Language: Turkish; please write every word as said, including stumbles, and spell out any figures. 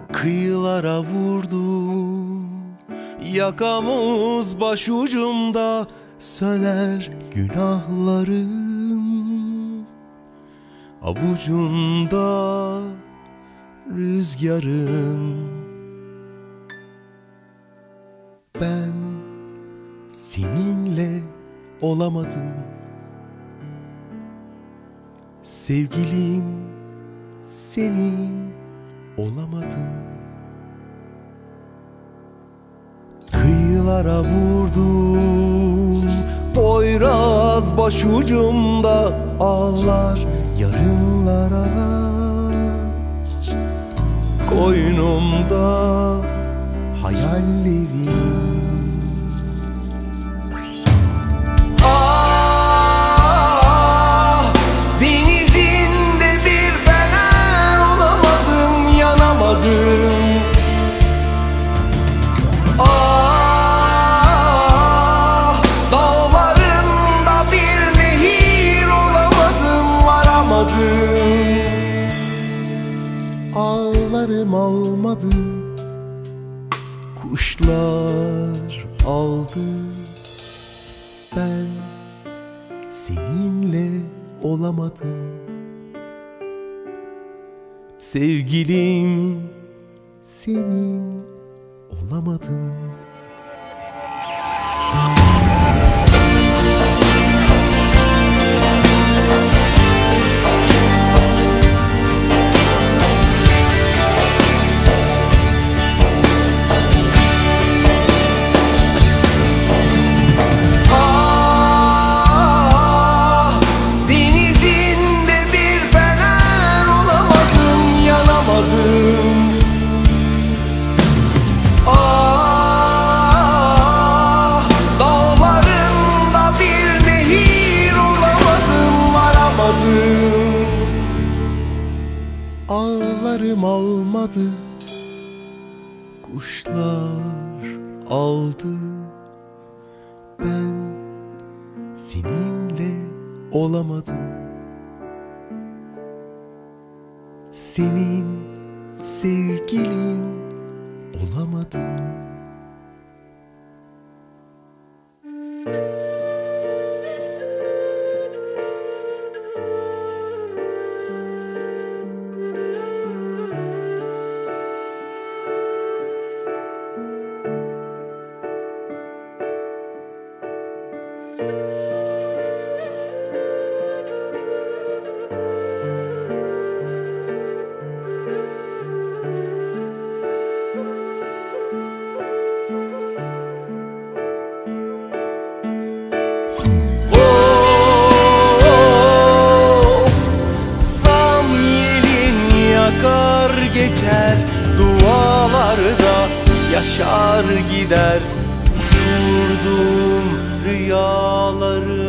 Kıyılara vurdu, yakamız başucumda söner günahlarım. Avucunda rüzgarın. Ben seninle olamadım, sevgilim senin olamadım. Kıyılara vurdum, Poyraz başucumda ağlar yarınlara. Koynumda hayallerim. Ah, denizinde bir fener olamadım, yanamadım. Ah, dağlarında bir nehir olamadım, varamadım. Ağlarım almadı, kuşlar aldı. Ben seninle olamadım, sevgilim senin olamadım. Ağlarım almadı, kuşlar aldı. Ben seninle olamadım, senin sevgilin olamadım. Geçer dualarda, yaşar gider uçurdum rüyaları.